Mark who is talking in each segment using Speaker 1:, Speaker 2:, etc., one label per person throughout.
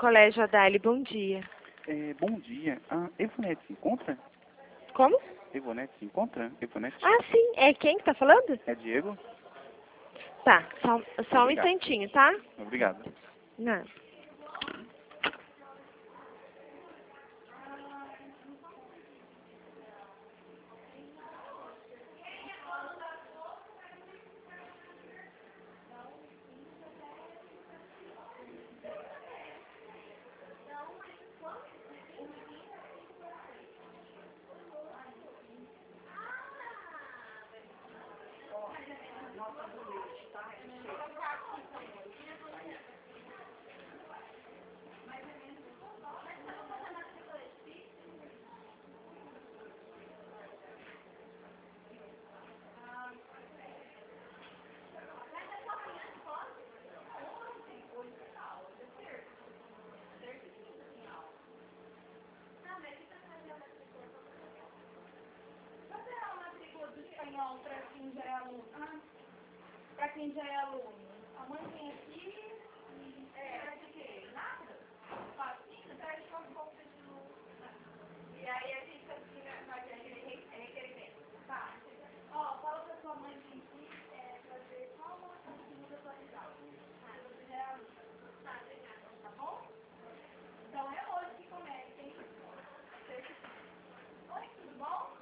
Speaker 1: Colégio Adali, bom dia.
Speaker 2: Bom dia. A Evonete se encontra?
Speaker 1: Como?
Speaker 2: Evonete se encontra? Evonete?
Speaker 1: Ah, sim. É quem que tá falando?
Speaker 2: É Diego?
Speaker 1: Tá, só um
Speaker 2: Obrigado.
Speaker 1: instantinho, tá?
Speaker 2: Obrigado.
Speaker 1: Não.
Speaker 3: Para quem já é aluno. A mãe vem aqui e traz o quê? Nada? Facinho, traz só um pouco de luz. E aí a gente vai ter aquele requerimento. Tá. Ó, fala pra sua mãe vir aqui fazer só uma facinho atualizada. Você já é aluno. Tá bom? Então é hoje que começa, hein? Oi, tudo bom?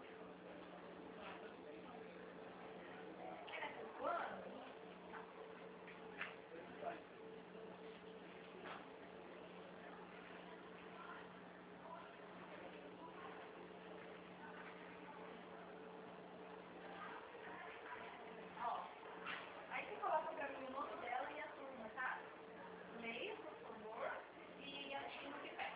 Speaker 3: Aí você coloca pra mim o nome dela e a turma, tá? Leia, por favor, e assina o que pede.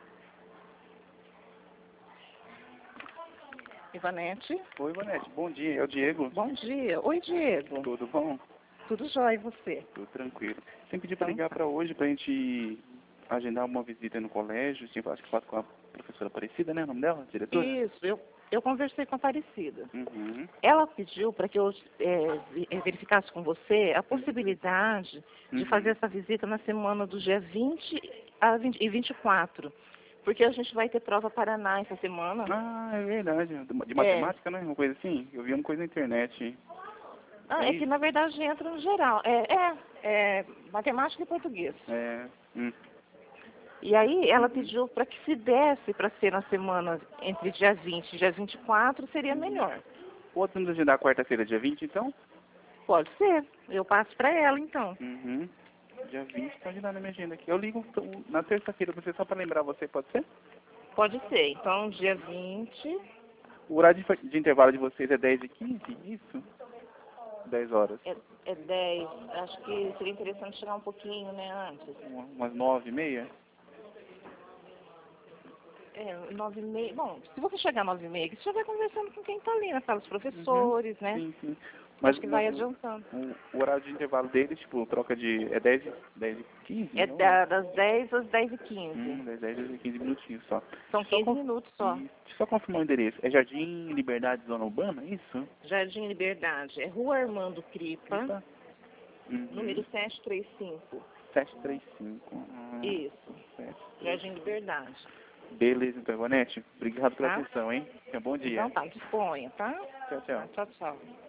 Speaker 4: Ivanete,
Speaker 2: Oi, Evonete. Bom dia. É o Diego.
Speaker 4: bom dia. Oi, Diego.
Speaker 2: Tudo bom?
Speaker 4: Tudo jóia e você?
Speaker 2: Tudo tranquilo. Você pediu para
Speaker 4: Então
Speaker 2: ligar
Speaker 4: tá.
Speaker 2: para hoje para a gente agendar uma visita no colégio. Acho que faço com a professora Aparecida, né? O nome dela? Diretora?
Speaker 4: Isso, eu conversei com a Aparecida.
Speaker 2: Uhum.
Speaker 4: Ela pediu para que eu verificasse com você a possibilidade de
Speaker 2: Uhum.
Speaker 4: fazer essa visita na semana do dia 20 e 24. Porque a gente vai ter prova Paraná essa semana.
Speaker 2: Ah, é verdade. De matemática, né? Uma coisa assim. Eu vi uma coisa na internet.
Speaker 4: É que na verdade entra no geral. É matemática e português.
Speaker 2: É.
Speaker 4: E aí ela pediu para que se desse para ser na semana entre dia 20 e dia 24, seria melhor.
Speaker 2: Podemos agendar quarta-feira, dia 20, então?
Speaker 4: Pode ser. Eu passo para ela então.
Speaker 2: Uhum. Dia 20, pode dar na minha agenda aqui. Eu ligo na terça-feira pra você, só para lembrar você, pode ser?
Speaker 4: Pode ser. Então dia 20,
Speaker 2: O horário de intervalo de vocês é 10 e 15, isso? 10 horas.
Speaker 4: é 10. Acho que seria interessante chegar um pouquinho, né, antes.
Speaker 2: Umas 9 e meia?
Speaker 4: 9h30. Bom, se você chegar 9h30, você já vai conversando com quem está ali, né? Fala os professores, né?
Speaker 2: Sim, sim. Mas
Speaker 4: Acho que vai adiantando.
Speaker 2: o horário de intervalo deles, tipo, troca de... É 10 e 15?
Speaker 4: É
Speaker 2: Não?
Speaker 4: das 10 às 10h15.
Speaker 2: 10 e 15 minutinhos só.
Speaker 4: São 15 minutos só.
Speaker 2: Deixa eu só confirmar o endereço. É Jardim Liberdade, Zona Urbana, isso?
Speaker 4: Jardim Liberdade. É Rua Armando Cripa,
Speaker 2: Opa.
Speaker 4: número 735.
Speaker 2: 735.
Speaker 4: Isso.
Speaker 2: 7.
Speaker 4: Jardim Liberdade.
Speaker 2: Beleza, então, Ivonete. Obrigado pela
Speaker 4: Tá?
Speaker 2: atenção, hein? Tenha um bom dia.
Speaker 4: Então tá, disponha, tá?
Speaker 2: Tchau, tchau.
Speaker 4: Tchau, tchau.